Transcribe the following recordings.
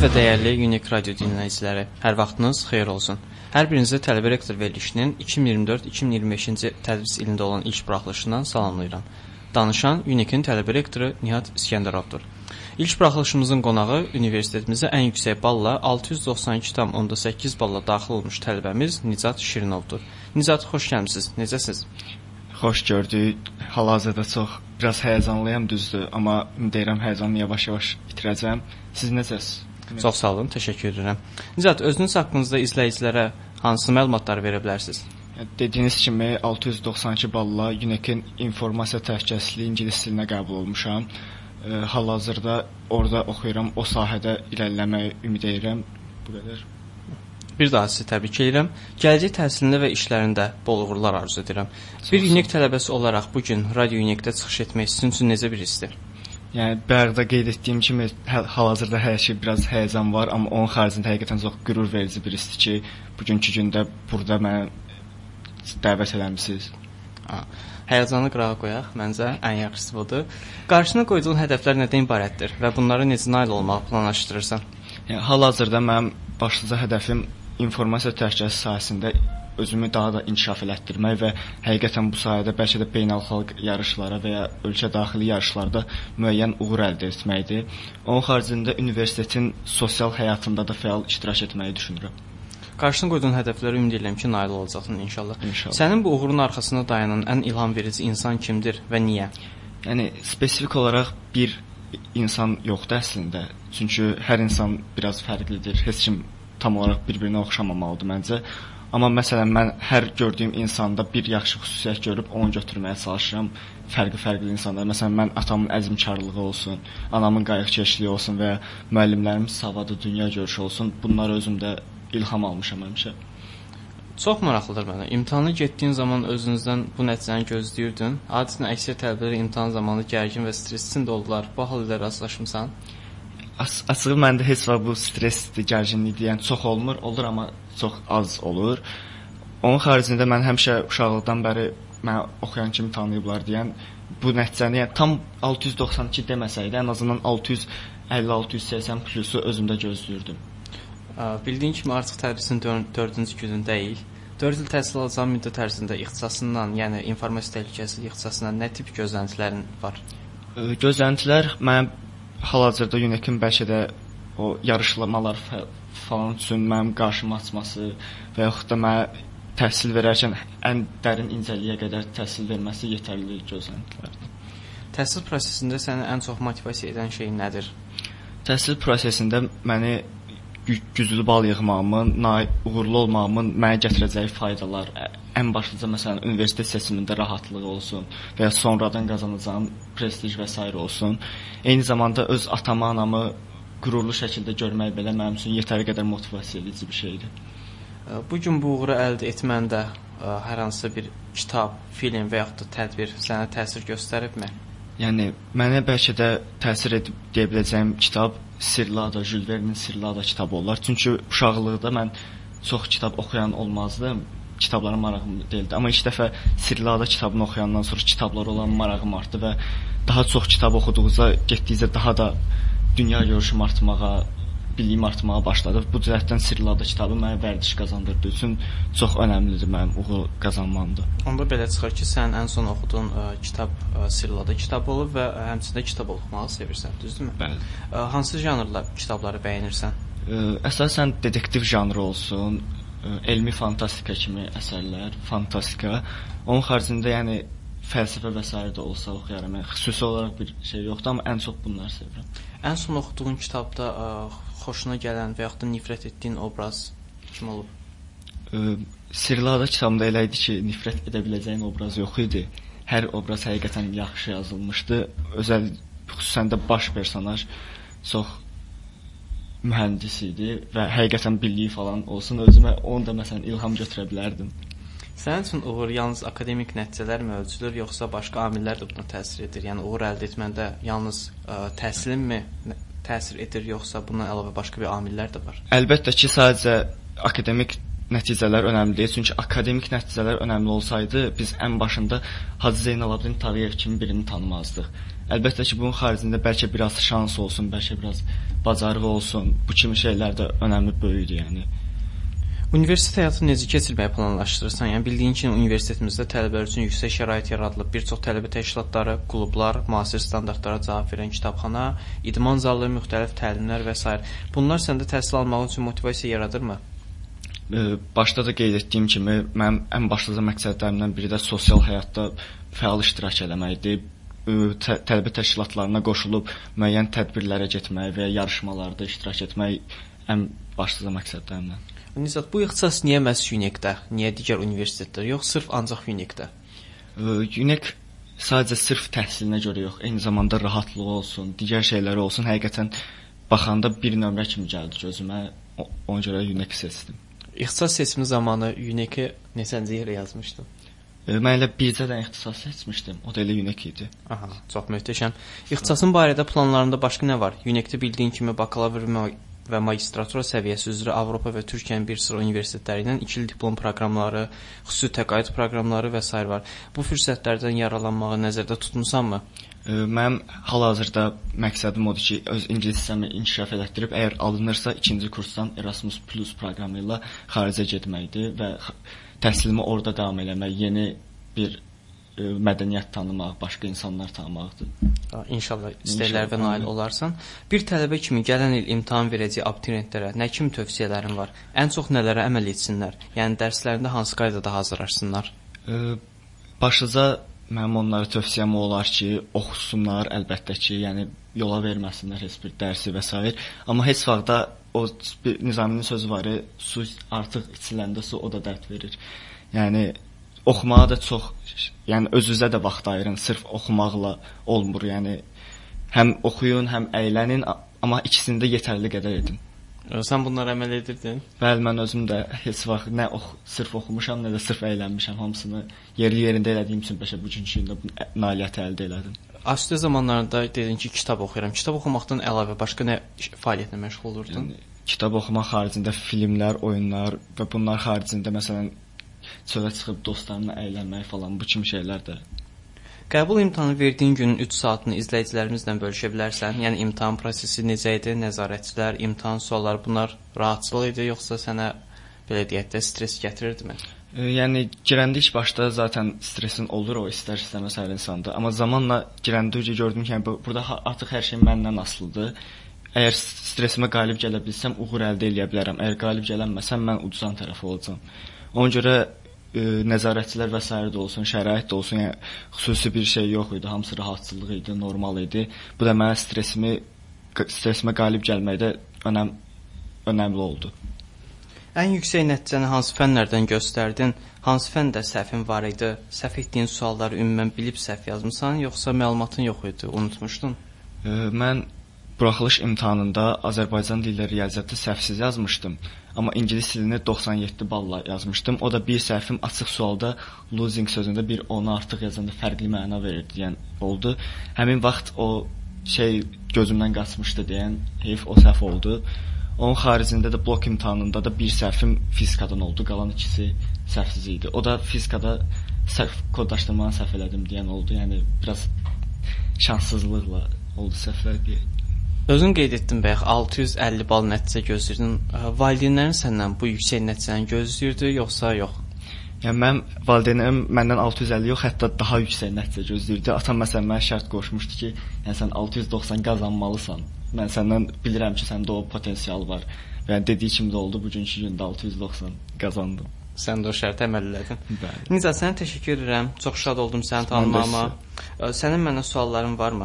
və dəyərli Unique Radio dinləyiciləri, hər vaxtınız xeyir olsun. Hər birinizə tələbə rektor verilişinin 2024-2025-ci tədris ilində olan ilk buraxılışından salamlayıram. Danışan Unique-in tələbə rektoru Nihat İskəndərovdur. İlk buraxılışımızın qonağı universitetimizə ən yüksək balla 692,8 balla daxil olmuş tələbəmiz Nicat Şirinovdur. Nicat, xoş gəlmisiniz. Necəsiz? Xoş gördük. Hal-hazırda biraz həyəcanlıyam, düzdür, amma deyirəm həyəcanı yavaş-yavaş itirəcəm. Siz necəsiz? Çox sağ olun, təşəkkür edirəm. Nicat, özünüz haqqınızda izləyicilərə hansı məlumatlar verə bilərsiniz? Dediyiniz kimi 692 balla Unique-in informasiya təhlükəsizliyi ingilis dilinə qəbul olmuşam. Hal-hazırda orada oxuyuram, o sahədə irəliləməyi ümid edirəm. Bu qədər. Bir daha sizi təbrik edirəm. Gələcək təhsilində və işlərində bol uğurlar arzu edirəm. Bir Unique tələbəsi olaraq bu gün Radio Unique-də çıxış etmək sizin üçün necə bir hissdir? Yəni bayaqda qeyd etdiyim kimi hal-hazırda hər şey biraz həyəcan var, amma onun xaricində həqiqətən çox qürur verici bir hissdir ki, bugünkü gündə burada məni dəvət eləmisiniz. Həyəcanı qırağa qoyaq, məncə ən yaxşısı budur. Qarşına qoyduğun hədəflər nədən ibarətdir və bunlara necə nail olmağı planlaşdırırsan? Yəni hal-hazırda mənim başlıca hədəfim informasiya təhlükəsizliyi sahəsində özümü daha da inkişaf elətdirmək və həqiqətən bu sahədə bəlkə də beynəlxalq yarışlara və ya ölkə daxili yarışlarda müəyyən uğur əldə etməkdir. Onun xaricində universitetin sosial həyatında da fəal iştirak etməyi düşünürəm. Qarşına qoyduğun hədəflərə ümid edirəm ki, nail olacaqsan inşallah. Sənin bu uğurun arxasında dayanan ən ilham verici insan kimdir və niyə? Yəni spesifik olaraq bir insan yoxdur əslində. Çünki hər insan biraz fərqlidir. Heç kim tam olaraq bir-birinə oxşamamalıdır məncə. Amma məsələn mən hər gördüyüm insanda bir yaxşı xüsusiyyət görüb onu götürməyə çalışıram. Fərqli insanlar. Məsələn mən atamın əzmkarlığı olsun, anamın qayğıkeşliyi olsun və ya müəllimlərimin savadı, dünya görüşü olsun. Bunlar özümdə ilham almışam həmişə. Çox maraqlıdır mənə. İmtahana getdiyin zaman özünüzdən bu nəticəni gözləyirdin. Adətən əksər tələbələr imtahan zamanı gərgin və stressli olurlar. Bu halda rastlaşmısan? Açığı məndə heç vaxt bu stressdir, gərginlikdir, yəni çox olmur, olur amma çox az olur. Onun xaricində mən həmişə uşaqlıqdan bəri mənə oxuyan kimi tanıyıblar deyən bu nəticəni, yəni tam 692 deməsəydi, ən azından 650-680 plusu özümdə gözləyirdim. Bildiyin kimi artıq tədrisin 4-cü günündəyik. 4 il təhsil alacağım müddət ərzində ixtisasından, yəni informasiya təhlükəsizliyi ixtisasından nə tip gözləntilərin var? Gözləntilər mənim hal-hazırda Unique-in bəlkə də o yarışlamalar falan üçün mənim qarşıma açması və yaxud da mənə təhsil verərkən ən dərin incəliyə qədər təhsil verməsi yetərli gözləntilərdir. Təhsil prosesində səni ən çox motivasiya edən şey nədir? Təhsil prosesində məni güclü bal yığmağımın, uğurlu olmağımın mənə gətirəcəyi faydalar, ən başlıca məsələn universitet seçimində rahatlıq olsun və ya sonradan qazanacağım prestij və s. olsun. Eyni zamanda öz atamı, anamı qürurlu şəkildə görmək belə mənim üçün yetəri qədər motivasiya edici bir şeydir. Bu gün bu uğuru əldə etməndə hər hansı bir kitab, film və yaxud da tədbir sənə təsir göstəribmi? Yəni mənə bəlkə də təsir edib deyə biləcəyim kitab Sirli Ada, Jules Verne'in Sirli Ada kitabı olar. Çünki uşaqlıqda mən çox kitab oxuyan olmazdım. Kitablara marağım deyildi. Amma ilk dəfə Sirli Ada kitabını oxuyandan sonra kitablara olan marağım artdı və daha çox kitab oxuduqca, getdikcə daha da dünya görüşüm artmağa, biliyim artmağa başladı. Bu cəhətdən Sirli Ada kitabı mənə vərdiş qazandırdığı üçün çox önəmlidir mənim uğur qazanmamda. Onda belə çıxır ki, sən ən son oxuduğun kitab Sirli Ada kitabı olub və həmçində kitab oxumağı sevirsən, düzdürmü? Bəli. Hansı janrda kitabları bəyənirsən? Əsasən detektiv janrı olsun, elmi fantastika kimi əsərlər, fantastika. Onun xaricində yəni fəlsəfə və s. də olsa oxuyaram. Yəni xüsusi olaraq bir şey yoxdur, amma ən çox bunları sevirəm. Ən son oxuduğun kitabda xoşuna gələn və yaxud da nifrət etdiyin obraz kim olub? Sirli Ada kitabında elə idi ki, nifrət edə biləcəyin obraz yox idi. Hər obraz həqiqətən yaxşı yazılmışdı. Xüsusən də baş personaj çox mühəndis idi və həqiqətən biliyi falan olsun, özümə onu da məsələn ilham götürə bilərdim. Sənin üçün uğur yalnız akademik nəticələrmi ölçülür, yoxsa başqa amillər də buna təsir edir? Yəni uğur əldə etməndə yalnız təhsilinmi təsir edir, yoxsa bundan əlavə başqa bir amillər də var? Əlbəttə ki, sadəcə akademik nəticələr önəmli deyil. Çünki akademik nəticələr önəmli olsaydı, biz ən başında Hacı Zeynalabdin Tağıyev kimi birini tanımazdıq. Əlbəttə ki, bunun xaricində bəlkə biraz şans olsun, bəlkə biraz bacarığı olsun. Bu kimi şeylər də önəmli böyükdür, yəni. Universitet həyatını necə keçirməyi planlaşdırırsan? Yəni bildiyin kimi universitetimizdə tələbələr üçün yüksək şərait yaradılıb. Bir çox tələbə təşkilatları, klublar, müasir standartlara cavab verən kitabxana, idman zalları, müxtəlif təlimlər və s. Bunlar səndə təhsil almaq üçün motivasiya yaradırmı? Başda da qeyd etdiyim kimi, mənim ən başlıca məqsədlərimdən biri də sosial həyatda fəal iştirak etməkdir. Tələbə təşkilatlarına qoşulub müəyyən tədbirlərə getmək və ya yarışmalarda iştirak etmək ən başlıca məqsədlərimdən. Nizat, bu ixtisas niyə məhz UNEK-də, niyə digər universitetlər yox, sırf ancaq UNEK-də? UNEK sadəcə sırf təhsilinə görə yox, eyni zamanda rahatlığı olsun, digər şeyləri olsun. Həqiqətən baxanda bir nömrə kimi gəldi gözümə, ona görə UNEK seçdim. İxtisas seçimi zamanı UNEK-i neçənci yerə yazmışdın? Mən elə bircə dənə ixtisas seçmişdim, o da elə UNEK idi. Aha, çox möhtəşəm. İxtisasın barədə planlarında başqa nə var? UNEK-də bildiyin kimi bakalavr və magistratura səviyyəsi üzrə Avropa və Türkiyənin bir sıra universitetləri ilə 2 il diplom proqramları, xüsusi təqaüd proqramları və s. var. Bu fürsətlərdən yararlanmağı nəzərdə tutmusanmı? Mənim hal-hazırda məqsədim odur ki, öz ingilis hissəmi inkişaf elətdirib, əgər alınırsa 2-ci kursdan Erasmus Plus proqramı ilə xaricə getməkdir və təhsilimi orada davam eləmək, yeni bir mədəniyyət tanımaq, başqa insanlar tanımaqdır. İnşallah istəklərə nail olarsan. Bir tələbə kimi gələn il imtahan verəcək abituriyentlərə nə kimi tövsiyələrin var? Ən çox nələrə əməl etsinlər? Yəni dərslərində hansı qaydada hazırlaşsınlar? Başlıca mənim onlara tövsiyəm olar ki, oxusunlar əlbəttə ki, yəni yola verməsinlər heç bir dərsi və s. Amma heç vaxtda o Nizaminin sözü var, su artıq içiləndə su o da dərd verir. Yəni oxumağa da çox, yəni özünüzə də vaxt ayırın, sırf oxumaqla olmur. Yəni həm oxuyun, həm əylənin, amma ikisini də yetərli qədər edin. Sən bunlara əməl edirdin? Bəli, mən özüm də heç vaxt nə sırf oxumuşam, nə də sırf əylənmişəm. Hamısını yerli-yerində elədiyim üçün bugünkü gündə nailiyyəti əldə elədim. Asudə zamanlarında dedin ki, kitab oxuyuram. Kitab oxumaqdan əlavə başqa nə fəaliyyətlə məşğul olurdun? Yəni, kitab oxumaq xaricində filmlər, oyunlar və bunlar xaricində məsələn çölə çıxıb dostlarımla əylənmək falan, bu kimi şeylər də. Qəbul imtahanı verdiyin günün 3 saatını izləyicilərimizlə bölüşə bilərsən? Yəni imtahan prosesi necə idi? Nəzarətçilər, imtahan sualları bunlar rahatçılıq idi, yoxsa sənə belə deyək də stres gətirirdimi? Yəni girəndə ilk başda zaten stresin olur, o istər-istəməz hər insanda. Amma zamanla girəndə gördüm ki, burada artıq hər şey məndən asılıdır. Əgər stresimə qalib gələ bilsəm, uğur əldə edə bilərəm. Əgər qalib gələnməsəm, mən uduzan tərəf olacağam. Ona görə nəzarətçilər və s. də olsun, şərait də olsun, yəni xüsusi bir şey yox idi. Hamısı rahatçılıq idi, normal idi. Bu da mənə stresimə qalib gəlməkdə önəmli oldu. Ən yüksək nəticəni hansı fənlərdən göstərdin? Hansı fəndə səhvin var idi? Səhv etdiyin sualları ümumən bilib səhv yazmısan, yoxsa məlumatın yox idi, unutmuşdun? Mən buraxılış imtahanında Azərbaycan dilləri riyaziyyatı səhvsiz yazmışdım. Amma ingilis dilini 97 balla yazmışdım. O da bir səhvim açıq sualda losing sözündə bir onu artıq yazanda fərqli məna verirdi, yəni oldu. Həmin vaxt o şey gözümdən qaçmışdı deyən, heyf o səhv oldu. Onun xaricində də blok imtahanında da bir səhvim fizikadan oldu, qalan ikisi səhvsiz idi. O da fizikada kodlaşdırmanı səhv elədim deyən oldu. Yəni biraz şanssızlıqla oldu səhvlər deyə. Özün qeyd etdin bəyək 650 bal nəticə gözləyirdin. Valideynlərin səndən bu yüksək nəticəni gözləyirdi, yoxsa yox? Yəni mənim valideynlərim məndən 650 yox, hətta daha yüksək nəticə gözləyirdi. Atam məsələn mənə şərt qoşmuşdu ki, yəni sən 690 qazanmalısan. Mən səndən bilirəm ki, səndə o potensial var. Və yəni dediyi kimi də oldu, bugünkü gündə 690 qazandım. Sən də o şərtə əməl elədin. Bəli. Nizat, sənə təşəkkür edirəm. Çox şad oldum səni tanımağıma. Sənin mənə sualların varmı?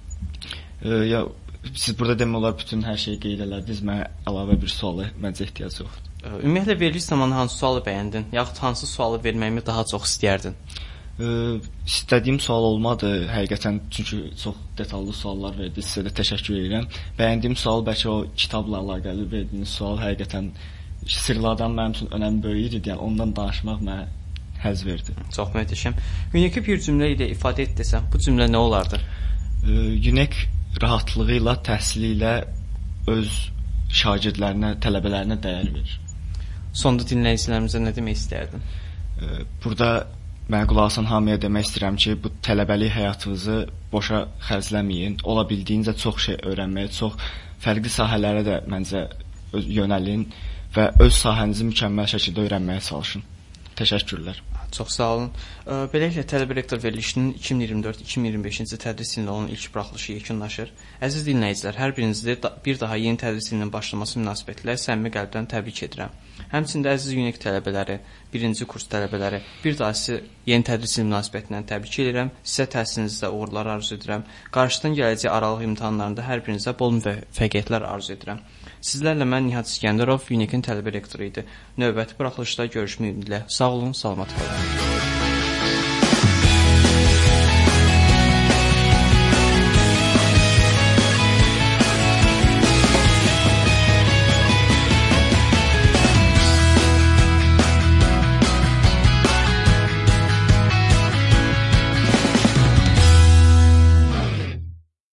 Ya siz burada demək olar bütün hər şeyi qeyd elədiniz. Mənə əlavə bir suala məncə ehtiyac yoxdur. Ümumiyyətlə veriliş zamanı hansı sualı bəyəndin? Yaxud hansı sualı verməyimi daha çox istəyərdin? İstədiyim sual olmadı həqiqətən, çünki çox detallı suallar verdi. Sizə də təşəkkür edirəm. Bəyəndiyim sual bəlkə o kitabla əlaqəli verdiyiniz sual həqiqətən sirlərdən mənim üçün önəmi böyük idi. Yəni ondan danışmaq mənə həzz verdi. Çox möhtəşəm. UNEK bir cümlə ilə ifadə et desəm, bu cümlə nə olardı? UNEK rahatlığı ilə, təhsili ilə öz şagirdlərinə, tələbələrinə dəyər verir. Sonda dinləyicilərimizə nə demək istərdin? Burada mən qulaq asan hamıya demək istəyirəm ki, bu tələbəlik həyatınızı boşa xərcləməyin. Ola bildiyincə çox şey öyrənməyə, çox fərqli sahələrə də məncə yönəlin və öz sahənizi mükəmməl şəkildə öyrənməyə çalışın. Təşəkkürlər. Çox sağ olun. Beləliklə tələbə rektor verilişinin 2024-2025-ci tədris ilində olan ilk buraxılışı yekunlaşır. Əziz dinləyicilər, hər birinizi bir daha yeni tədris ilinin başlaması münasibətilə səmimi qəlbdən təbrik edirəm. Həmçində əziz UNIK tələbələri, birinci kurs tələbələri, bir daha sizi yeni tədris ili münasibətindən təbrik edirəm. Sizə təhsilinizdə uğurlar arzu edirəm. Qarşıdan gələcək aralıq imtahanlarında hər birinizə bol müvəffəqiyyətlər arzu edirəm. Sizlərlə mən Nihat İskəndərov, UNIK-in tələbə rektoru idi. Növbəti buraxılışda görüşmək ümidi ilə. Sağ olun, salamat qalın.